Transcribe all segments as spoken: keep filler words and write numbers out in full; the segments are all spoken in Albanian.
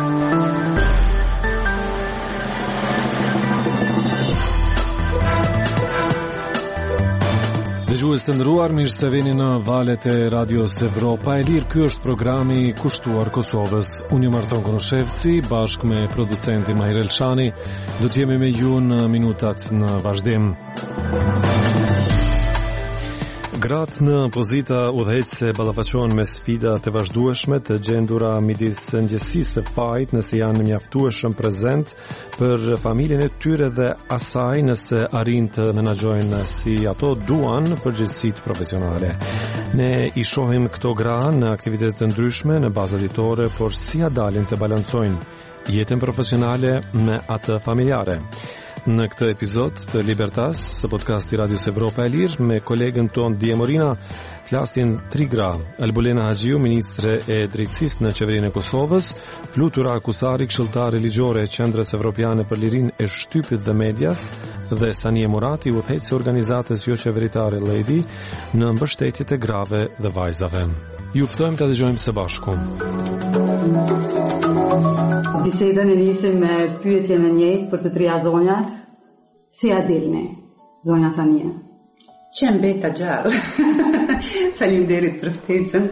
Dëgjues të nderuar, mirë se vini në valët e Radios Evropa e Lirë. Ky është programi i kushtuar Kosovës. Unë jam Arton Konoshevci, bashkë me producentin Mahir Elshani. Do të jemi me ju në minutat në vazhdim. Gratë në pozita udhëheqëse ballafaqohen me sfida të vazhdueshme të gjendura midis ndjesisë së fajit nëse janë mjaftueshëm prezent për familjen e tyre dhe asaj nëse arrin të menaxhojnë si ato duan përgjegjësitë profesionale. Ne i shohim këto gra në aktivitete të ndryshme në bazë ditore, por si ja dalin të balancojnë jetën profesionale me atë familjare. Në këtë epizod të Libertas, së podcasti Radios Evropa e Lirë, me kolegën ton Dije Morina, flasin tri gra: Albulena Haxhiu, ministre e drejtësisë në qeverinë e Kosovës; Flutura Akusari, këshilltar religjore e Qendrës Evropiane për Lirinë e Shtypit dhe Medias; dhe Sanie Murati, udhëheqëse e organizatës jo qeveritare Lady në mbështetje të grave dhe vajzave. Ju ftojmë të dëgjojmë së bashku. Bisedën e nisim me pyetjen e njëjtë për të trija zonjat. Si a dilni, zonja Sanie? Që mbeta gjallë. Faleminderit për ftesën.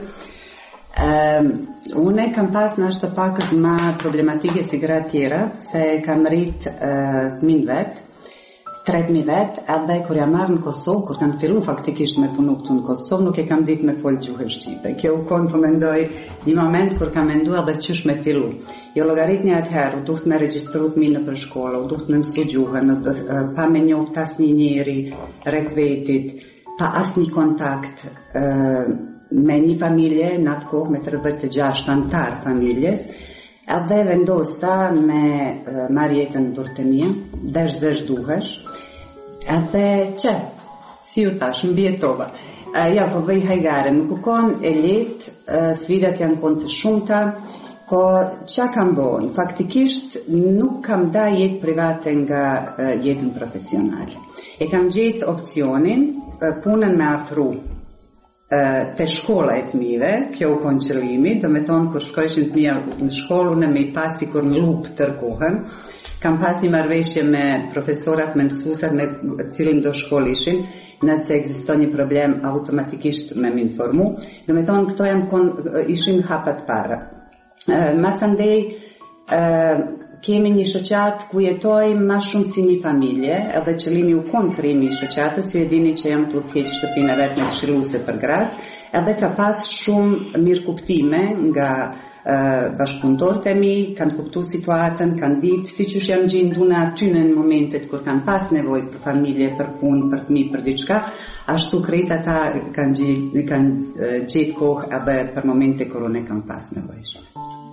Um, unë kam pas në ashtë pakës ma problematike si gra tjera, se kam rrit uh, të min vetë, tret mi vetë, edhe kur jam marrë në Kosovë, kur kam fillu faktikisht me punu këtu në Kosovë, nuk e kam ditë me folë gjuhën shqipe. Kjo u konë po mendoj një moment kur kam mendu edhe qysh me fillu. Jo llogarit një atëherë, u duhet me regjistru të minë për shkolla, u duhet me mësu gjuhën, pa me njoft as një njeri, rek vetit, pa as një kontakt uh, me një familje, në atë kohë me tridhjetë e gjashtë antar familjes, edhe vendosa me uh, marrë jetën në durë të mia, desh desh duhesh, edhe që, si ju tash, mbjetova. Uh, ja, po bëj hajgare, nuk u konë e letë, uh, sfidat janë konë të shumëta, po qa kam bojnë? Faktikisht nuk kam da jetë private nga uh, jetën profesionale. E kam gjetë opcionin, uh, punën me afru uh, të shkolla e të mive, kjo u konë qëllimi, do me thonë kur shkojshin të mija në shkollu në me i pasi kur në lupë tërkohen. Kam pas një marrëveshje me profesorat, me mësuesat me cilin do shkollishin, nëse ekziston një problem automatikisht me më informu. Do me thonë këto jam kon, ishin hapat para. Uh, Masandej uh, kemi një shoqat ku jetojmë ma shumë si një familje, edhe qëllimi u konë krimi i shoqatës, ju e dini që jam të udhëheq shtëpinë e vetë me këshilluse për gratë, edhe ka pas shumë mirë kuptime nga Uh, bashkëpunëtorët e mi, kanë kuptu situatën, kanë ditë, si që jam gjenduna aty në momentet kur kanë pas nevojë për familje, për punë, për fëmijë, për diçka, ashtu krejt ata kanë gjetë kanë uh, gjetë kohë edhe për momente kur unë kam pas nevojë.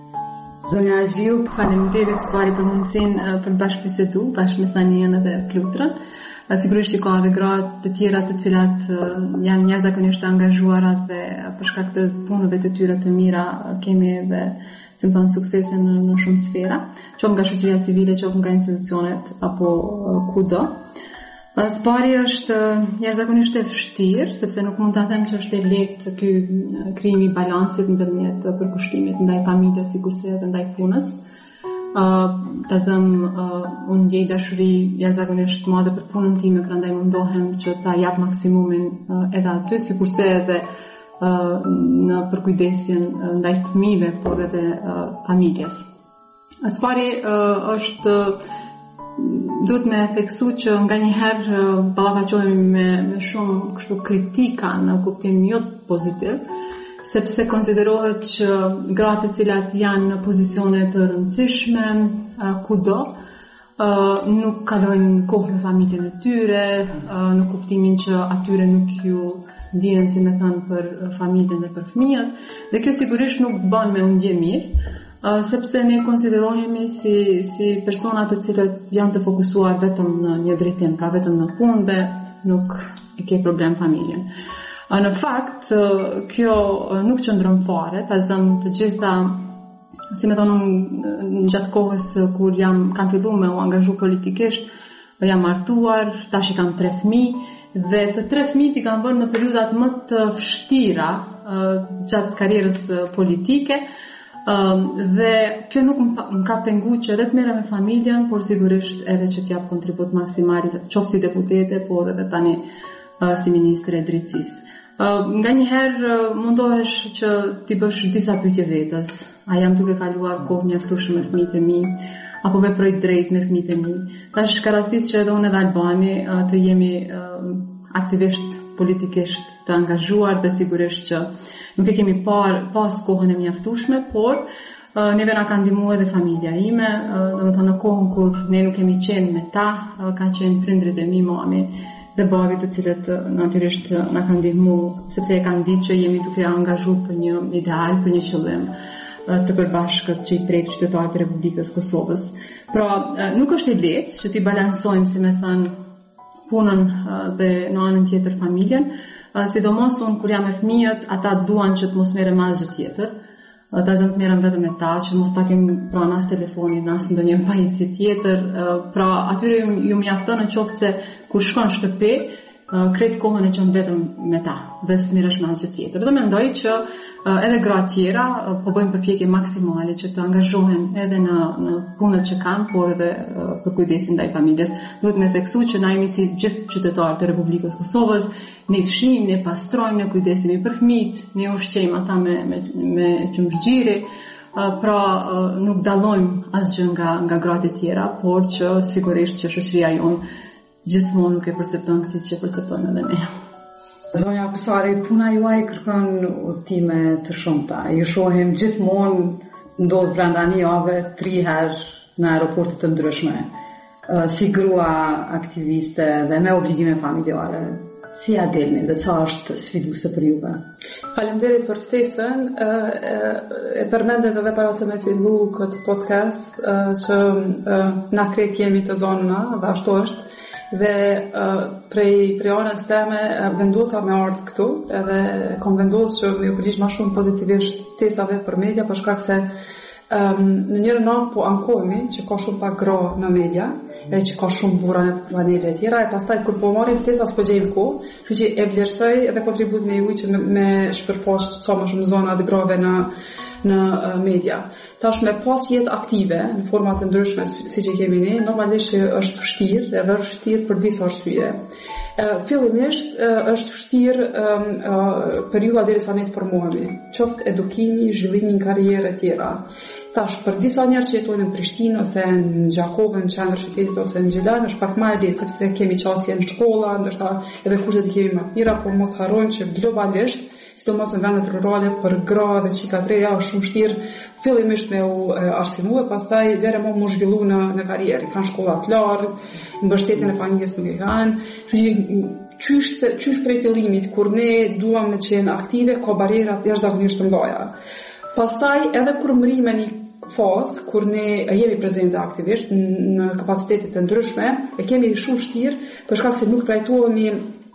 Zonja Haxhiu, faleminderit spari për mundësinë uh, për bashkëbisedu, bashkë me Sanien dhe Flutrën. Uh, sigurisht që ka edhe gratë të tjera të cilat uh, janë jashtëzakonisht të angazhuara dhe uh, për shkak të punëve të tyre të mira uh, kemi edhe, si më thonë, suksese në, në shumë sfera, qoftë nga shoqëria civile, qoftë nga institucionet apo uh, kudo. Uh, spari është uh, jashtëzakonisht e vështirë, sepse nuk mund ta them që është e lehtë ky uh, krijimi i balansit ndërmjet uh, përkushtimit ndaj familjes sikurse edhe ndaj punës. Uh, të zëm uh, unë gjej dashuri jashtëzakonisht të madhe për punën time, prandaj mundohem që ta jap maksimumin uh, edhe aty, sikurse edhe uh, në përkujdesjen uh, ndaj fëmijëve, por edhe uh, familjes. Aspari uh, është uh, duhet me theksu që nganjëherë uh, ballafaqohemi me, me shumë kështu kritika në kuptim jo pozitiv, sepse konsiderohet që gratë të cilat janë në pozicione të rëndësishme uh, kudo, uh, nuk kalojnë kohë me familjen e tyre, uh, në kuptimin që atyre nuk ju ndihen, si me thënë, për familjen dhe për fëmijët, dhe kjo sigurisht nuk bën me undje mirë, uh, sepse ne konsiderohemi si, si persona të cilët janë të fokusuar vetëm në një drejtim, pra vetëm në punë dhe nuk e ke problem familjen. Në fakt, kjo nuk qëndron fare, ta zëm të gjitha, si me thonë, në gjatë kohës kur jam kam fillu me u angazhu politikisht, jam martuar, tash i kam tre fëmijë, dhe të tre fëmijët i kam vënë në periudat më të vështira gjatë karrierës politike, Um, dhe kjo nuk më ka pengu që edhe të merrem me familjen, por sigurisht edhe që t'jap kontribut maksimal, qoftë si deputete, por edhe tani uh, si ministre e drejtësisë. Uh, nga njëherë uh, mundohesh që t'i bësh disa pyetje vetës. A jam duke kaluar kohë mjaftueshme me fëmijët e mi, apo veproj drejt me fëmijët e mi? Tash ka rastis që edhe unë edhe Albani uh, të jemi uh, aktivisht politikisht të angazhuar dhe sigurisht që nuk e kemi par, pas kohën e mjaftueshme, por uh, neve na ka ndihmuar edhe familja ime, uh, domethënë në kohën kur ne nuk kemi qenë me ta, uh, ka qenë prindrit e mi, mami dhe babi, të cilët uh, natyrisht uh, na kanë ndihmuar, sepse e kanë ditë që jemi duke angazhuar për një ideal, për një qëllim uh, të përbashkët që i prek qytetarët e Republikës Kosovës. Pra, uh, nuk është e lehtë që t'i balansojmë, si më thënë, punën uh, dhe në anën tjetër familjen. Uh, sidomos unë kur jam me fëmijët, ata duan që të mos merrem asgjë tjetër. Ata zënë të merrem vetëm me ta, që mos takim pra as telefonin, as ndonjë pajisje tjetër. Uh, pra atyre ju, ju mjafton në qoftë se kur shkon në shtëpi, uh, krejt kohën e qenë vetëm me ta dhe s'merresh me asgjë tjetër. Dhe mendoj që uh, edhe gratë tjera uh, po bëjmë përpjekje maksimale që të angazhohen edhe në, në punët që kanë, por edhe uh, për kujdesin ndaj familjes. Duhet me theksu që na jemi si gjithë qytetarët e Republikës Kosovës, ne fshim, ne pastrojmë, ne kujdesemi për fëmijët, ne ushqejmë ata me me me qumëshgjiri, uh, pra uh, nuk dallojmë asgjë nga nga gratë e tjera, por që sigurisht që shoqëria jonë gjithmonë nuk e percepton siç e percepton edhe ne. Zonja Kusari, puna juaj kërkon udhëtime të shumta. Ju shohim gjithmonë ndodh brenda një jave tri herë në aeroporte të ndryshme, si grua aktiviste dhe me obligime familjare. Si a delni dhe sa është sfiduese për juve? Faleminderit për ftesën. E përmendet edhe para se me fillu këtë podcast që na krejt jemi të zonëna dhe ashtu është. Dhe uh, prej, prej anës teme uh, vendosa me ardhë këtu, edhe kom vendosë që ju përgjish ma shumë pozitivisht testave për media, për shkak se um, në njërë natë po ankohemi që ka shumë pak gra në media, edhe që ka shumë burra në panele e tjera, e pastaj kur po marim testa s'po gjejmë ku, që që e vlerësoj edhe kontributin e juj që me, me shpërfaqë sa më shumë zona dhe grave në në media. Tash me pas jetë aktive në forma të ndryshme si që kemi ne, normalisht është vështirë dhe është vështirë për disa arsye. Uh, fillimisht uh, është vështirë um, uh, periudha derisa ne të formohemi, qoftë edukimi, zhvillimi, karrierë e tjera. Tash për disa njerëz që jetojnë në Prishtinë ose në Gjakovën, në qendër qytetit ose në Gjilan, është pak më e lehtë sepse kemi qasje në shkolla, ndoshta edhe kushtet i kemi më të mira, por mos harrojmë që globalisht, sidomos në vendet rurale, për gra dhe çika të reja është shumë vështirë fillimisht me u arsimu e pastaj deri më mu zhvillu në në karrierë. Kanë shkolla të lartë, mbështetjen e familjes nuk e kanë. Qysh se qysh prej fillimit kur ne duam të qenë aktive, ka barriera jashtëzakonisht të mëdha. Pastaj edhe kur mrimë një fazë kur ne jemi prezente aktivisht në kapacitete të ndryshme, e kemi shumë vështirë për shkak se nuk trajtohemi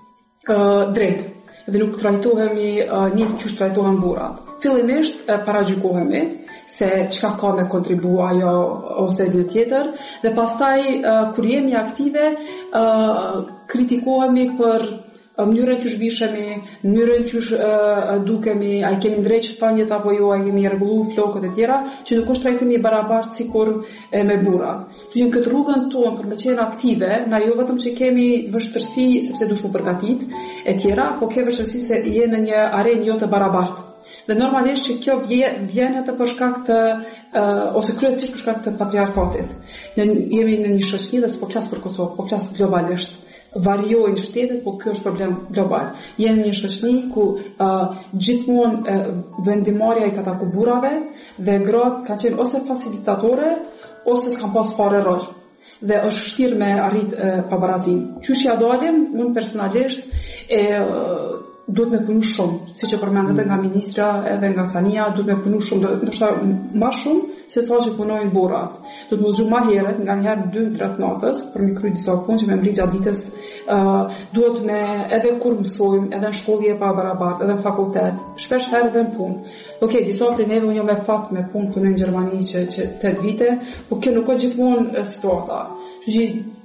uh, drejt dhe nuk trajtohemi uh, një që trajtohen burrat. Fillimisht uh, paragjykohemi se çka ka me kontribua ajo ose një tjetër dhe pastaj uh, kur jemi aktive uh, kritikohemi për uh, mënyrën që zhvishemi, mënyrën që uh, dukemi, a i kemi ndrejtë shpanjët apo jo, a i kemi rregullu flokët e tjera, që nuk është trajtimi i barabartë sikur e me burrat. Që në këtë rrugën tonë për me qenë aktive, na jo vetëm që kemi vështërsi sepse dush mu përgatit e tjera, po ke vështërsi se je në një arenë jo të barabartë. Dhe normalisht që kjo vjen atë për shkak të uh, ose kryesisht për shkak të patriarkatit. Ne jemi në një shoqëri dhe s'po flas për Kosovë, po flas globalisht. Variojnë shtetet, po kjo është problem global. Jemi në një shoqëri ku uh, gjithmonë uh, vendimarrja i ka taku burrave dhe gratë kanë qenë ose facilitatore ose s'kan pas fare rol. Dhe është vështirë me arrit uh, pabarazim. Qysh ja dalim, unë personalisht e uh, duhet me punu shumë, si që përmendet edhe nga ministra edhe nga Sania, duhet me punu shumë, ndoshta më shumë se sa që punojnë burrat. Duhet më zgju më herët, nga një herë dy tre natës për mi kry disa punë që me mri gjatë ditës, uh, duhet me edhe kur mësojmë, edhe në shkollë e pa barabartë, edhe në fakultet, shpesh herë edhe në punë. Okej, disa prej neve unë jam me fat me punë punë në Gjermani që që tetë vite, por kjo nuk ka gjithmonë situata. Që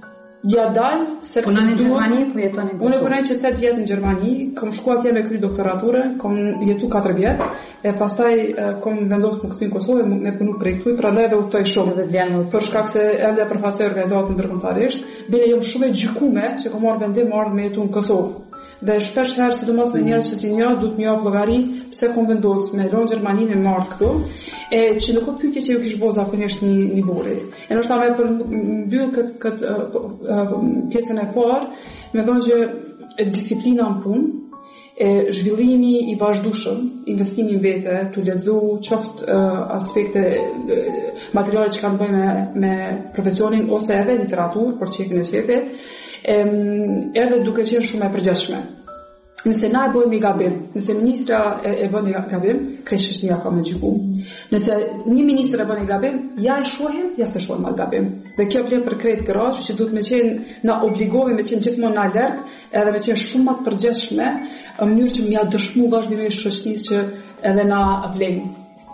Ja dal sepse punon në Gjermani ku jeton në Kosovë. Unë punoj që tetë vjet në Gjermani, kam shkuar atje me kry doktoraturë, kam jetu katër vjet, e pastaj kam vendosur më këtu në Kosovë me punu prej këtu, prandaj edhe udhtoj shumë për shkak se ende përfaqësoj organizatën ndërkombëtarisht, bile jam shumë e gjykuar që kam marrë vendim ardh me jetu në Kosovë. Dhe shpesh herë sidomos me njerëz që si një duhet më jap llogari pse kam vendosur me rond Gjermaninë me marrë këtu, e që nuk ka pyetje që ju kish bëu zakonisht një një burri. E ndoshta më për mbyll kët kët pjesën e parë, më thonë që disiplina në punë, e zhvillimi i vazhdueshëm, investimi në vete, tu lexu qoftë uh, aspekte uh, materiale që kanë bëjë me me profesionin ose edhe literaturë për çekën e shepit, um, edhe duke qenë shumë e përgjithshme. Nëse na e bëjmë gabim, nëse ministra e, e bën gabim, kreshëshnia ka me gjyku. Nëse një ministër e bën gabim, ja e shohim, ja se shohim atë gabim. Dhe kjo vlen për krejt kërosh, që duhet me qenë na obligohemi me qenë gjithmonë na lart, edhe me qenë shumë më të përgjithshme, në mënyrë që m'ja dëshmu vazhdimisht shoqërisë që edhe na vlen.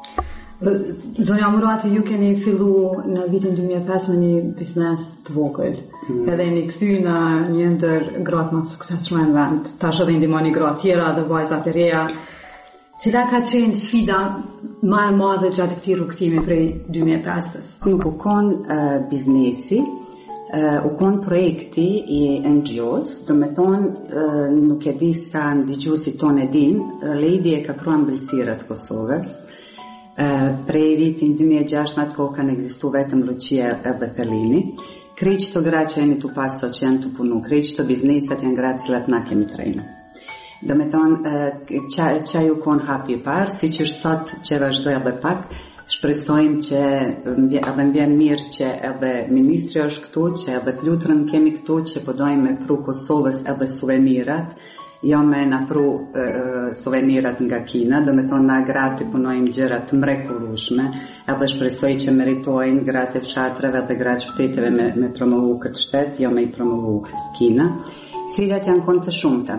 Zonja Murati, ju keni fillu në vitin dy mijë e pesë me një biznes të vogël. Mm. Edhe jeni kthy në një ndër gratë më të suksesshme në vend. Tash edhe ndihmoni gratë tjera dhe vajza të reja. Cila ka qenë sfida më e madhe gjatë këtij rrugtimi prej dy mijë e pesës? Nuk u kon uh, biznesi, uh, u kon projekti i N G Os, do me thonë uh, nuk e di sa ndëgjuesit tonë e din, uh, Lady e ka krua mbëlsirët Kosovës. Uh, prej vitin dy mijë e gjashtë në atë kohë kanë ekzistu vetëm Lucia edhe Pelini. Krejt qëto gra që jeni të paso që janë të punu, krejt qëto biznesat janë gra cilat na kemi trejnë. Do me thonë, qa, qa ju konë hapi parë, si që sot që vazhdoj edhe pak, shpresojmë që edhe mbjen mirë që edhe ministri është këtu, që edhe të lutrën kemi këtu, që podojmë me pru Kosovës edhe suvenirat, jo me na pru uh, suvenirat nga Kina, do me thonë na gratë punojmë gjërat mrekullueshme, edhe shpresoj që meritojnë gratë e fshatrave dhe gratë qyteteve me, me promovu këtë shtet, jo me i promovu Kina. Sfidat janë konë të shumta.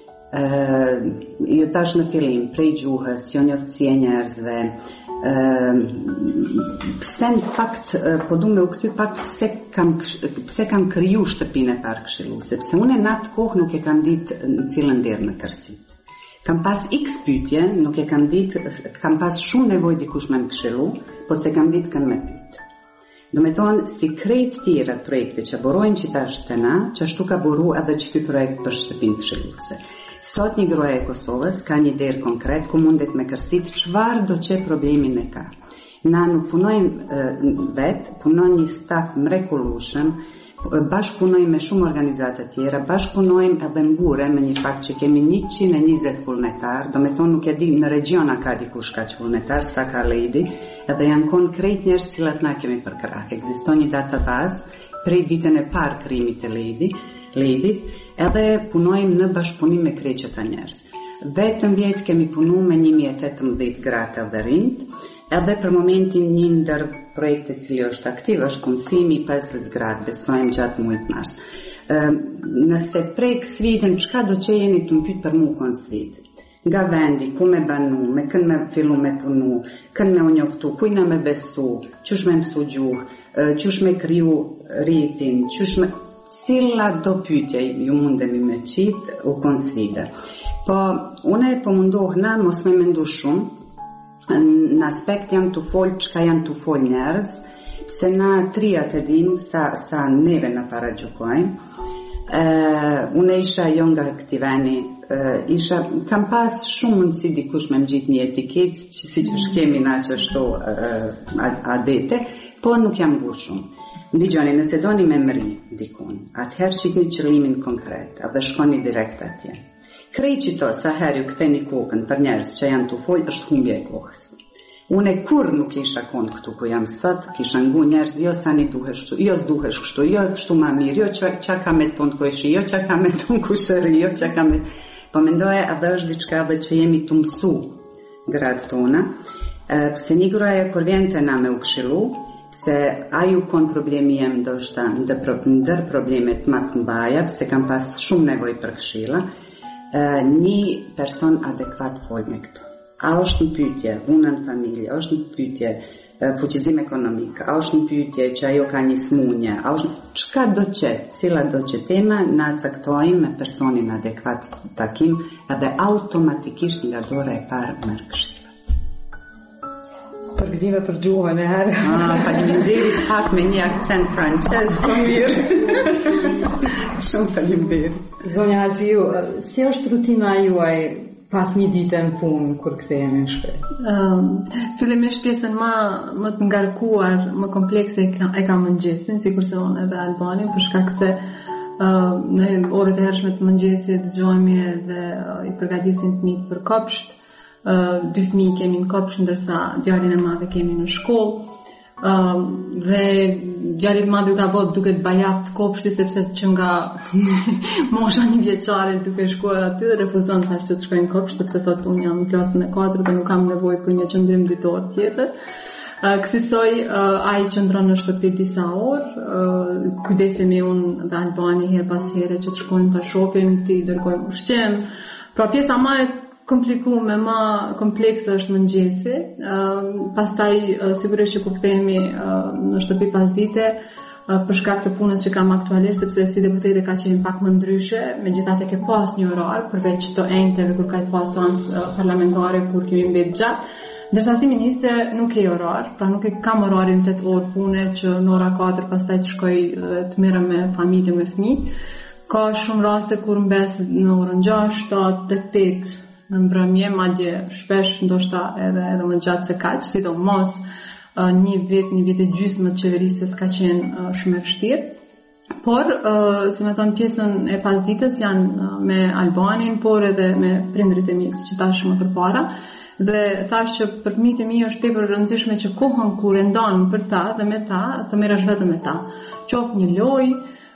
Uh, ju tash në fillim, prej gjuhës, jo njoftësia e njerëzve, uh, pse në fakt, uh, po du me u këty pak pse kam, pse kam kriju shtëpinë e parë këshillu, sepse unë në atë kohë nuk e kam ditë në cilën derë në kërsit. Kam pas x pyetje, nuk e kam ditë, kam pas shumë nevojë dikush me më këshillu, po se kam ditë kanë me pyet. Do me thonë, si krejt tjera projekte që borojnë që ta është të na, që ashtu ka boru edhe që ky projekt për shtëpinë këshilluese. Sot një groja e Kosovës ka një derë konkret ku mundet me kërsit çfarë do që problemin e ka. Na nuk punojmë uh, vetë, punojmë një staf mrekullueshëm, bashkëpunojmë me shumë organizata tjera, bashkëpunojmë edhe ngure me një fakt që kemi njëqind e njëzet vullnetar, do me thonë nuk e di në regiona ka dikush ka që vullnetar, sa ka Lady, edhe janë konë krejt njerëz cilat na kemi për krah. Ekziston një databazë prej ditën e parë krimit të Lady, Lady, edhe punojmë në bashkëpunim me krejt qëta njerëz. Vetëm vjetë kemi punu me një mijë e tetëmbëdhjetë gratë dhe rinjt, edhe për momentin një ndër projekte cili është aktiv, është kunësimi pesëdhjetë gradë, besojmë gjatë muajit mars. Nëse prek sfidën, çka do që jeni të më pyet për mu kon sfidë? Nga vendi, ku me banu, me kën me fillu me punu, kën me u njoftu, kujna me besu, qysh me mësu gjuhë, qysh me kriju rritin, qysh me... Cilla do pyetje ju mundemi me qitë u kon sfida. Po, une po mundohna, mos me mendu shumë, në aspekt jam të folë qka janë të folë njerëz, pse na tria të dim sa, sa neve në para gjukojnë. Uh, une isha jo nga këti veni, uh, isha, kam pas shumë mundësi dikush me më gjitë një etiket, që si që shkemi na që shto uh, adete, po nuk jam gu shumë. Ndigjoni, nëse doni me mëri dikun, atëherë qitni qëllimin konkret, edhe shkoni direkt atje. Krej qito, sa herë ju këtheni kokën për njerës që janë të folë, është humbje e kohës. Une kur nuk isha konë këtu ku jam sot, kisha ngu njerës, jo sa një duhesh kështu, jo s'duhesh kështu, jo kështu ma mirë, jo që, që ka me tonë kojshi, jo që ka me tonë kushëri, jo që ka me... Po mendoja edhe është diçka dhe që jemi të mësu gratë tona, pse një gruaja kur vjen të na me u këshilu, se aju kon problemi jem ndoshta ndër problemet më të mbaja, se kam pas shumë nevoj për këshilla, një person adekuat fol me këto. A është në pyetje, unë në familje, është në pyetje fuqizim ekonomik, a është një pyetje që ajo ka një smundje, a është çka do të qetë, cila do të qetë tema, na caktojmë me personin adekuat takim edhe automatikisht nga dora e parë merr këshilla. Përgëzime për gjuhën e herë. Ah, faleminderit pak me një akcent francez, po mirë. Shumë faleminderit. Zonja Haxhiu, si është rutina juaj pas një dite në punë kur kthehemi në shtëpi? Uh, fillimisht pjesën më më të ngarkuar, më komplekse e ka, e ka mëngjesin, sikurse unë edhe Albani, për shkak se uh, në orët e hershme të mëngjesit dëgjojmë edhe uh, i përgatisim fëmijët për kopsht. Uh, dy fëmijë kemi në kopsht ndërsa djalin e madh kemi në shkollë. Uh, dhe djali i madh u ka bërë duket bajat kopshti sepse që nga mosha një vjeçare duke shkuar aty refuzon thashë të shkojnë në kopsht sepse thotë unë jam në klasën e katërt dhe nuk kam nevojë për një qëndrim ditor tjetër. Uh, Kësaj uh, ai qëndron në shtëpi disa orë, uh, kujdesemi unë dhe Albani her pas here që të shkojmë të shohim, të dërgojmë ushqim. Pra pjesa më e komplikume, më komplekse është mëngjesi. Uh, pastaj uh, sigurisht që kur kthehemi uh, në shtëpi pas dite, uh, për shkak të punës që kam aktualisht, sepse si deputete ka qenë pak më ndryshe, megjithatë ke pas një orar përveç të enjteve kur ka pas seancë uh, parlamentare kur kemi mbet gjatë. Ndërsa si ministre nuk e orar, pra nuk e kam orarin tetë orë pune që në ora katër pastaj të shkoj uh, të merrem me familje, me fëmijë. Ka shumë raste kur mbes në orën gjashtë, shtatë, tetë në mbrëmje, madje shpesh ndoshta edhe edhe më gjatë se kaq, sidomos uh, një vit, një vit e gjysmë të qeverisjes ka qenë uh, shumë e vështirë. Por, uh, si më thon, pjesën e pasditës janë uh, me Albanin, por edhe me prindrit e mi, siç thash më përpara. Dhe thash që për fëmijët e mi është tepër e rëndësishme që kohën kur e ndan për ta dhe me ta, të merresh vetëm me ta. Qoftë një lojë,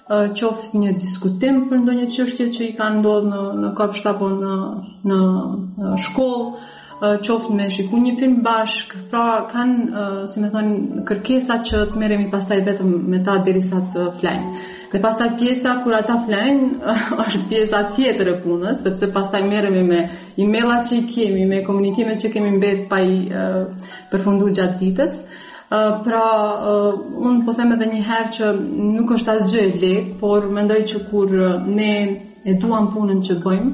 qoftë një diskutim për ndonjë çështje që i kanë ndodhur në në kopsht apo në në shkollë, qoftë me shikuar një film bashk, pra kanë, si më thon, kërkesa që të merremi pastaj vetëm me ta derisa të flajnë. Dhe pastaj pjesa kur ata flajnë është pjesa tjetër e punës, sepse pastaj merremi me email-at që i kemi, me komunikimet që kemi mbet pa i përfunduar gjatë ditës. Uh, pra, uh, unë po them edhe një herë që nuk është asgjë e lehtë, por mendoj që kur ne e duam punën që bëjmë,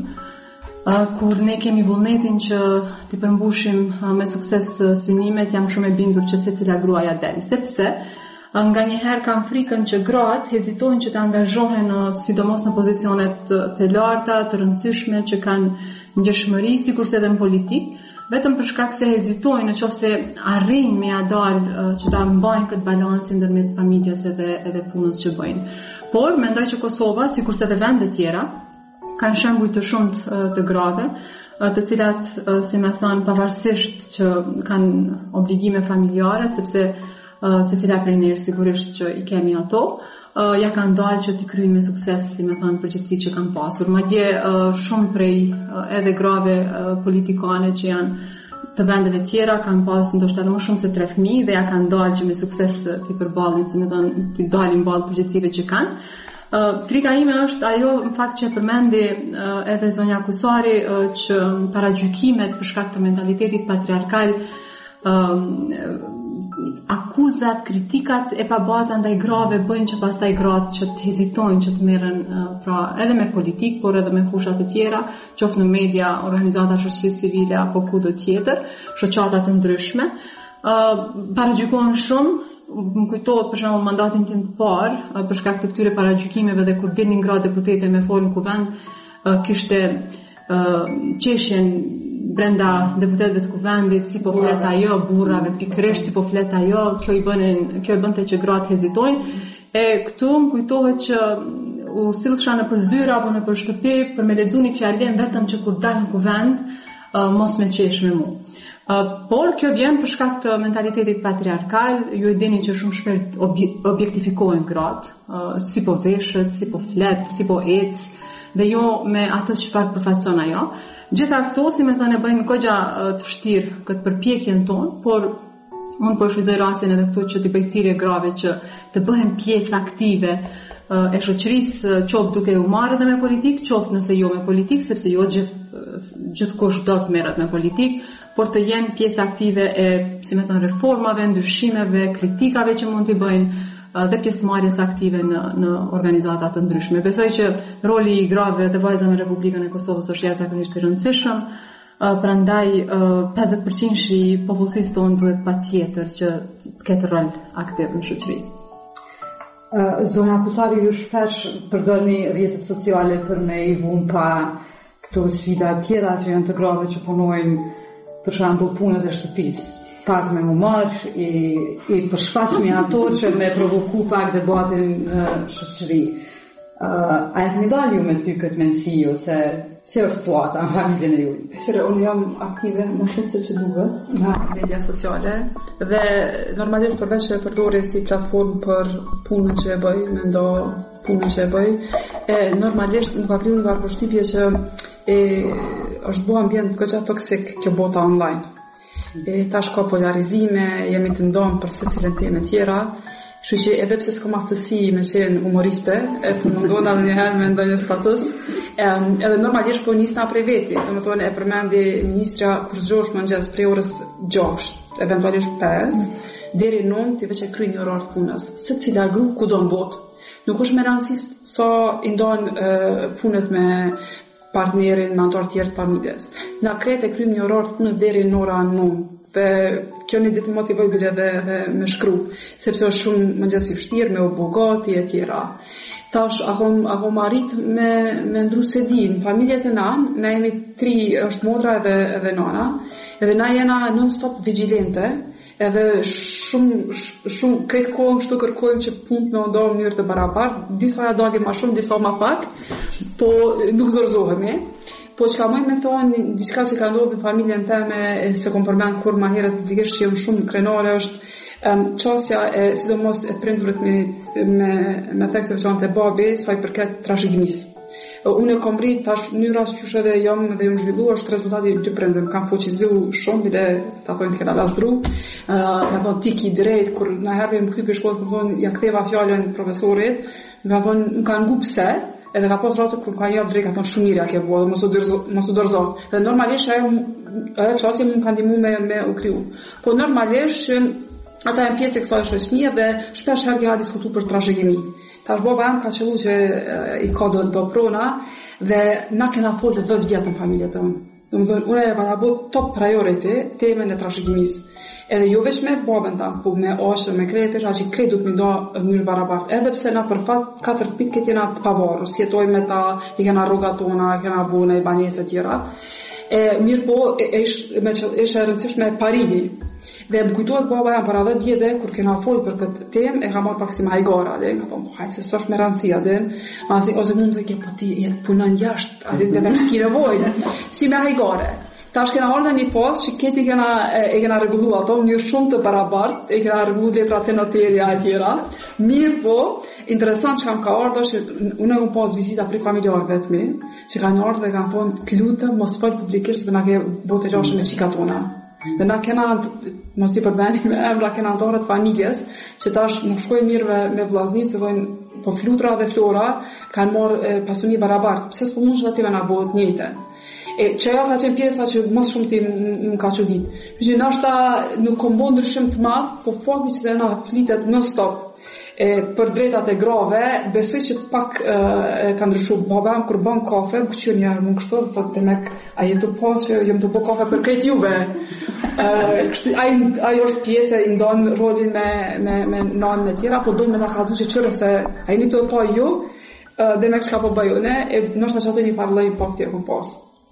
uh, kur ne kemi vullnetin që t'i përmbushim uh, me sukses uh, synimet, jam shumë e bindur që secila gruaja del, sepse uh, nga një herë kam frikën që gratë hezitojnë që të angazhohen uh, sidomos në pozicionet të, të larta, të rëndësishme që kanë ngjeshmëri, sikurse edhe në politikë. Vetëm për shkak se hezitojnë nëse arrin me ia dal uh, që ta mbajnë këtë balansin ndërmjet familjes edhe edhe punës që bëjnë. Por mendoj që Kosova, sikurse edhe vende tjera, kanë shembuj të shumt uh, të grave, uh, të cilat, uh, si më thon, pavarësisht që kanë obligime familjare, sepse uh, secila prej nesh sigurisht që i kemi ato, uh, ja kanë dalë që t'i kryejnë me sukses, si më thon, përgjithësi që kanë pasur. Madje uh, shumë prej uh, edhe grave uh, politikane që janë të vendeve tjera kanë pas ndoshta më shumë se tre fëmijë dhe ja kanë dalë që me sukses uh, t'i përballin, si më thon, t'i dalin ballë përgjithësive që kanë. Uh, frika ime është ajo në fakt që përmendi uh, edhe zonja Kusari uh, që paragjykimet për shkak të mentalitetit patriarkal, uh, akuzat, kritikat e pabaza ndaj grave bëjnë që pastaj gratë që të hezitojnë që të merren uh, pra edhe me politikë, por edhe me fusha të tjera, qoftë në media, organizata shoqërisë civile apo kudo tjetër, shoqata të ndryshme. Uh, paragjykohen shumë. Më kujtohet për shembull mandatin tim të parë, për shkak të këtyre paragjykimeve dhe kur dilnin gra deputete me folën kuvend, kishte qeshjen brenda deputetëve të kuvendit, si po flet ajo, burrave pikërisht si po flet ajo, kjo i bënin, kjo i bënte që gratë hezitojnë. E këtu më kujtohet që u sillsha në përzyra apo në për shtëpi për me lexuar një fjalë vetëm që kur dal në kuvend, mos me qesh me mua. Uh, por kjo vjen për shkak të mentalitetit patriarkal, ju e dini që shumë shpesh objektifikohen gratë, uh, si po veshet, si po flet, si po ec, dhe jo me atë çfarë përfaqëson ajo. Gjitha këto, si më thënë, bëjnë goxha uh, të vështirë këtë përpjekjen tonë, por unë po shfrytëzoj rastin edhe këtu që t'i bëj thirrje grave që të bëhen pjesë aktive uh, e shoqërisë, qoftë duke u marrë edhe me politikë, qoftë nëse jo me politikë, sepse jo gjithë gjithkush do të merret me politikë. por të jenë pjesë aktive e, si më thënë, reformave, ndryshimeve, kritikave që mund t'i bëjnë dhe pjesëmarrjes aktive në në organizata të ndryshme. Besoj që roli i grave të vajzave në Republikën e Kosovës është jashtëzakonisht i rëndësishëm. Prandaj pesëdhjetë përqind i popullsisë tonë duhet patjetër që të ketë rol aktiv në shoqëri. Zona Kusari, ju shpesh përdorni rrjetet sociale për me i vënë pa këto sfida tjera që janë të grave që punojnë, për shembull punët e shtëpisë, pak me humor i, i përshfaqmi ato që me provoku pak debatin në shoqëri. Uh, a e keni dalë ju me ty këtë mendësi ose si është situata në familjen e juaj? Qëre, unë jam aktive më shumë se që duhet në media sociale dhe normalisht përveç që e përdori si platformë për punën që e bëj, me ndo punën që e bëj, e normalisht më ka kriju një varë përshtypje që e, është bo ambient goxha toksik kjo bota online. E, tash ka polarizime, jemi të ndonë për se cilën teme tjera, kështu që edhe pse s'kam aftësi me qenë humoriste, e po mundona edhe njëherë me ndonjë status, e, edhe normalisht po nisna prej veti, domethënë e përmendi ministra kur zgjohesh mëngjes prej orës gjashtë, eventualisht pesë, deri në nëntë ti veç e kryen një orar të punës, secila grup kudo në botë. Nuk është me rëndësi sa i ndon punët me partnerin, me anëtar tjerë të familjes. Na kretë e kryem një orar të punës deri në ora nëntë. Dhe kjo një ditë motivoj bile dhe, dhe me shkru, sepse është shumë mëngjes i vështirë, me u bugati e tjera. Tash, akom, akom arrit me, me ndru se di, në familjet e na, na jemi tri, është motra edhe, edhe nana, edhe na jena non-stop vigilente, edhe shumë, shumë, këtë kohën kështu kërkojmë që punë me ndohë në njërë të barabartë, disa ja dalim ma shumë, disa ma pak, po nuk dorëzohemi. Po që ka mëjnë me thonë, diçka që ka ndodhë në familjen teme, se kom përmenë kur ma herët publikisht që jam shumë krenare, është um, qasja e, sidomos e prindurët me, me, me tekste veçantë të babi, sfaj përket trashëgimisë. Unë e kom rritë, tash një rast që edhe jam dhe jam zhvillu, është rezultati dy prindër, më kam foqizu shumë, bile ta thonë të kena lasdru, uh, ka thonë tiki drejt, kur në herë më këthy për shkollë, më thonë, ja ktheva fjallën profesorit, më thonë, më kanë ngu pse, edhe ka pas raste kur ka jap drejt ka thonë shumë mirë ke bua, mos u dorzo, mos u dorzo. Dhe normalisht ajo ajo çështje më ka ndihmuar me me u kriju. Po normalisht ata janë pjesë e kësaj shoqënie dhe shpesh herë ka diskutuar për trashëgimi. Tash baba jam ka qellu që i ka do do prona dhe na kena folë dhjetë vjet në familjen tonë. Domethënë unë e valla bë top priority temën e trashëgimisë. Edhe jo veç me babën tam, po me oshën, me kretër, a që kretë du të mindo në njërë barabartë. Edhe pse na për fat katër pikë këtë jena të pavarë, sjetojmë me ta, i kena rruga tona, i kena bune, i banjese tjera. E, mirë po, ishë e rëndësishme parimi. Dhe më kujtohet baba jam para dhjetë vjetë, kur kena folë për këtë temë, e ka marrë pak si me hajgara, dhe nga thonë, hajtë se s'është me rëndësia, dhe ose mund të ke po ti, punon jashtë, dhe dhe me s'ki nevojë, si me hajgare. Tash kena ardhur një pas që këti kena e kena rregulluar ato në mënyrë shumë të barabartë, e kena rregulluar letrat e noteria e tjera. Mirë po, interesant që kam ka ardhur që unë kam pas vizita prej familjarëve të mi, që kanë ardhur dhe kanë thonë të lutem mos fol publikisht se na ke botë lashë me çikat tona. Dhe na kena mos i përbëni me emra kena antarët familjes, që tash nuk shkojnë mirë me, me vllaznisë, se vojnë po Flutra dhe Flora kanë marrë pasuni barabartë. Pse s'po mund të aty na bëhet njëjtë. E që ajo ka qenë pjesa që mos shumë ti më ka çudit. Që ndoshta nuk ka bën ndryshim të madh, po fakti që na flitet non stop e për drejtat e grave, besoj që pak e, e ka ndryshuar. Baba kur bën kafe, më kujton një herë më kështu, thotë mek, a je të po që jam të bë kafe për këtë juve. Ë, kështu ai ai është pjesë i ndon rolin me me me nanën e tjera, po do më na kallëzu që çfarë se ai një të po ju, dhe me çka po bëjë ne, e ndoshta çato një farë lloj po ti e pas.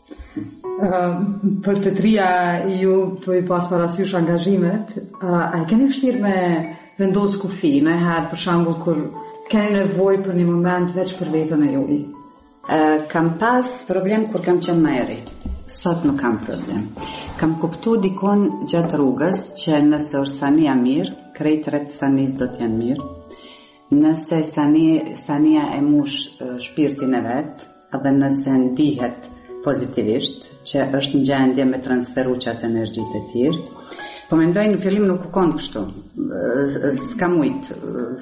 Uh, për të trija ju të i pas parasysh angazhimet, uh, a i keni vështirë me vendos kufi, në herë për shembull kur keni nevojë për një moment veç për veten e juaj? Uh, kam pas problem kur kam qenë më e ri. Sot nuk kam problem. Kam kuptu dikon gjatë rrugës që nëse është sania mirë, krejt rreth sanis do t'janë mirë. Nëse sani, sania e mush uh, shpirtin e vet, dhe nëse ndihet pozitivisht, që është në gjendje me transferu qatë energjit e tjirë. Po mendoj në fillim nuk u konë kështu. S'ka mujtë.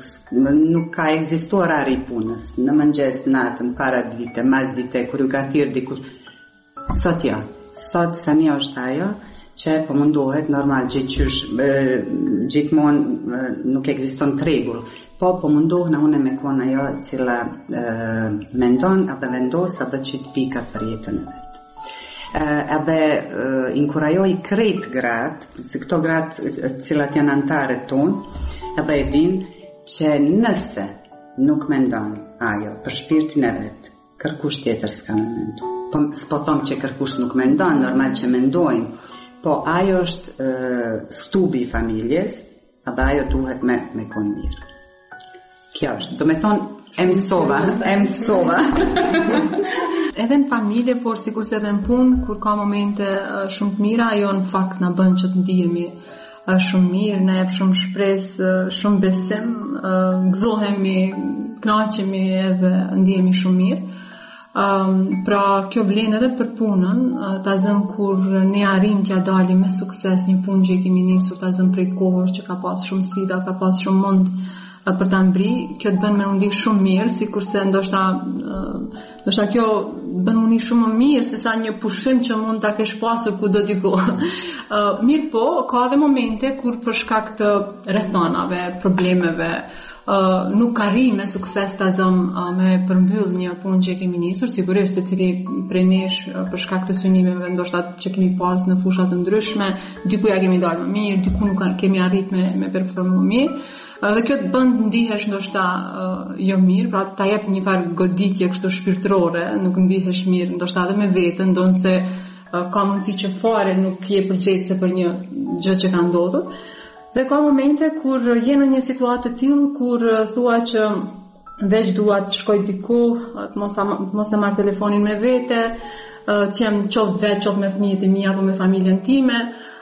Nuk ka ekzistuar ari punës. Në mëngjes, natën, para dite, mas dite, kur ju ka tirë dikush. Sot jo. Sot sania është ajo që po mundohet normal gjithqysh gjithmonë nuk ekziston rregull, po po mundohna unë me kon ajo e cila mendon edhe vendos edhe çit pikat për jetën e vet. Edhe inkurajoj krejt gratë, si këto gratë cilat janë antarët tonë, edhe e din që nëse nuk mendon ajo për shpirtin e vet, kërkush tjetër s'ka në mendu. Po s'po them që kërkush nuk mendon, normal që mendojnë, po ajo është e, stubi i familjes, edhe ajo duhet me, me kon mirë. Kjo është, do me thonë, e mësova, e mësova. Edhe në familje, por sikur se edhe në punë, kur ka momente uh, shumë të mira, ajo në fakt na bën që të ndihemi uh, shumë mirë, na jep shumë shpresë, uh, shumë besim, uh, gëzohemi, kënaqemi edhe ndihemi shumë mirë. Um, pra kjo vlen edhe për punën, uh, ta zëm kur ne arrim t'ja dalim me sukses një punë që i kemi nisur, ta zëm prej kohës që ka pas shumë sfida, ka pas shumë mund uh, për ta mbri, kjo të bën me undi shumë mirë, sikurse ndoshta uh, ndoshta kjo bën undi shumë më mirë se sa një pushim që mund ta kesh pasur kudo diku. uh, mirë po, ka edhe momente kur për shkak të rrethonave, problemeve, Uh, nuk arrim me sukses ta zëm uh, me përmbyll një punë që kemi nisur, sigurisht secili prej nesh uh, për shkak të synimeve ndoshta që kemi pas në fusha të ndryshme, diku ja kemi dalë më mirë, diku nuk kemi arrit me me performë më mirë. Uh, dhe kjo të bën të ndihesh ndoshta uh, jo mirë, pra ta jep një farë goditje kështu shpirtërore, nuk ndihesh mirë ndoshta edhe me veten, ndonse uh, ka mundësi që fare nuk je përgjegjëse për një gjë që ka ndodhur. Dhe ka momente kur je në një situatë të tillë kur thua që veç dua të shkoj diku, të mos mos të marr telefonin me vete, të jem qoftë vetë, qoftë me fëmijët e mi apo me familjen time.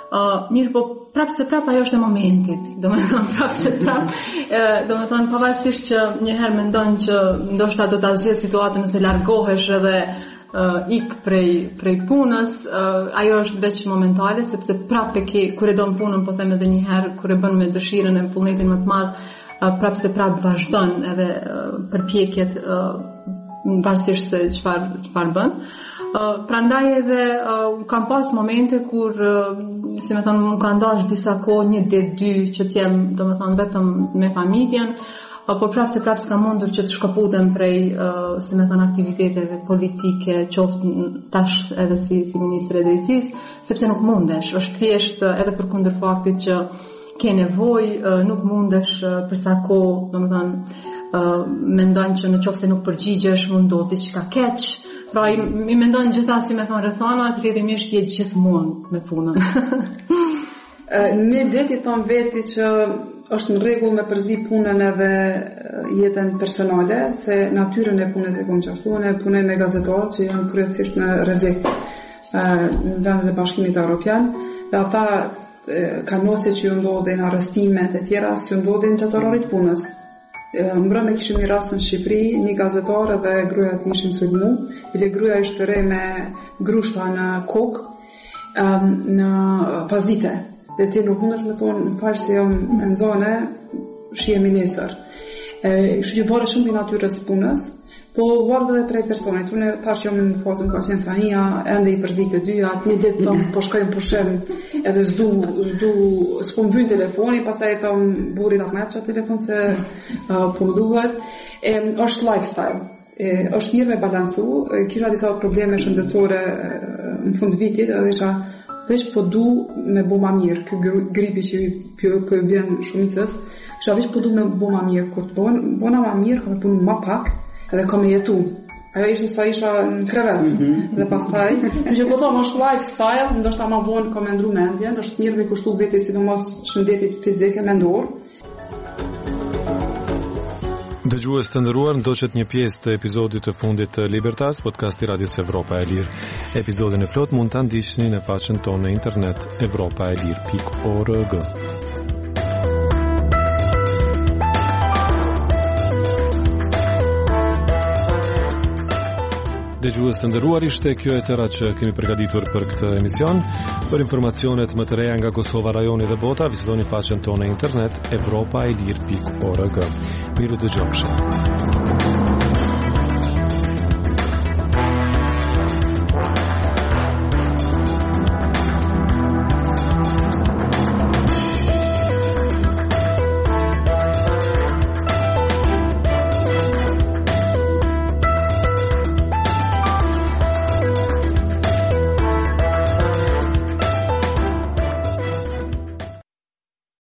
Mirë, po prapë se prapë ajo është e momentit. Domethënë prapë se prapë, domethënë pavarësisht që një herë mendon që ndoshta do ta zgjidh situatën nëse largohesh edhe Uh, ik prej, prej punës, uh, ajo është veç momentale, sepse prapë ke, kur e don punën, po them edhe një herë, kur e bën me dëshirën e vullnetin më të madh, uh, prapë se prapë vazhdon edhe uh, përpjekjet uh, varësisht se çfarë çfarë bën. Uh, prandaj edhe uh, kam pas momente kur, uh, si më thon, më ka ndash disa kohë, një ditë, dy, që t'jem, domethënë vetëm me familjen, po prapë se prapë s'ka mundur që të shkëputem prej, uh, si me thënë, aktiviteteve politike, qoftë tash edhe si, si ministre e drejtësisë, sepse nuk mundesh, është thjesht uh, edhe për kundër faktit që ke nevojë, uh, nuk mundesh uh, për sa kohë, domethënë, uh, mendon që në qoftë se nuk përgjigjesh, mund ndodh diçka keq. Pra i, i mendon gjithashtu, si me thënë, rrethana, rrjedhimisht je gjithmonë me punën. Një ditë i thon veti që është në rregull me përzi punën edhe jetën personale, se natyrën e punës e kom qashtu, unë punoj me gazetarë që janë kryesisht në rrezik në vendet e Bashkimit Evropian, dhe ata kanose që ju ndodhin, arrestimet e tjera, që ju ndodhin që të orarit punës. Mbrëmë kishim një rast në Shqipëri, një gazetar dhe gruaja të ishin sulmu, bile gruaja i shpërej me grushta në kokë në pasdite. Dhe ti nuk mundesh me thonë, më falë se jam në zone, shije minister. Kështu që varet shumë i natyrës punës, po varet edhe prej personit. Unë tash jam në fazën ka qenë sania, ende i përzik të dyja, një ditë thom, po shkojmë pushim, edhe s'du, s'du, s'po më vyn telefoni, pastaj thom burrit atë më çat telefon se uh, po më duhet. E, është lifestyle. E, është mirë me balancu, e, kisha disa probleme shëndetësore në fund vitit, edhe isha veç po du me bo ma mirë, kë gripi që për bjen shumicës, që veç po du me bo ma mirë, kur të bona ma mirë, ka me punu ma pak, edhe ka me jetu. Ajo ishte sa isha në krevet, mm-hmm. dhe pastaj, në që po thomë është lifestyle, ndoshta ma vonë ka me ndru mendjen, është mirë me kushtu vete, sidomos shëndetit fizike mendor. Dëgjues të nderuar, ndoqet një pjesë të episodit të fundit të Libertas, podcasti Radios Evropa e Lirë. Episodin e plot mund ta ndiqni në faqen tonë në internet evropa e lirë pikë org. Dëgjues të nderuar, ishte kjo e tëra që kemi përgatitur për këtë emision. Për informacionet më të reja nga Kosova, rajoni dhe bota, vizitoni faqen tonë në internet evropa e lirë pikë org. Miru dëgjofshim.